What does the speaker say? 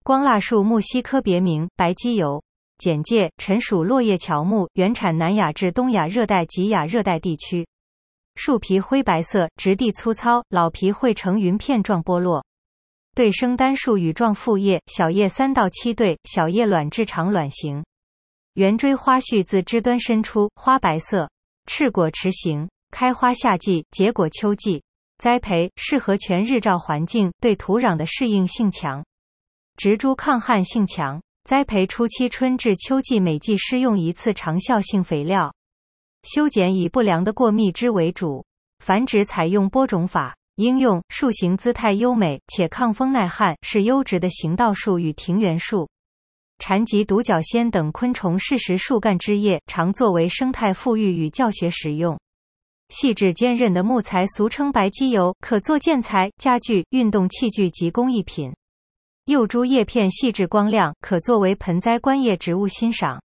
光蜡树木犀科别名，白基油。简介：陈属落叶乔木，原产南亚至东亚热带及亚热带地区。树皮灰白色，质地粗糙，老皮会呈云片状剥落。对生单数羽状复叶，小叶3到7对，小叶卵质长卵形。圆锥花序自枝端伸出，花白色，赤果持形，开花夏季，结果秋季。栽培适合全日照环境，对土壤的适应性强，植株抗旱性强。栽培初期春至秋季每季施用1次长效性肥料。修剪以不良的过密枝为主，繁殖采用播种法。应用树形姿态优美且抗风耐旱，是优质的行道树与庭园树。蝉及独角仙等昆虫适食树干枝叶，常作为生态富裕与教学使用。细致坚韧的木材俗称白基油，可做建材、家具、运动器具及工艺品。幼株叶片细致光亮，可作为盆栽观叶植物欣赏。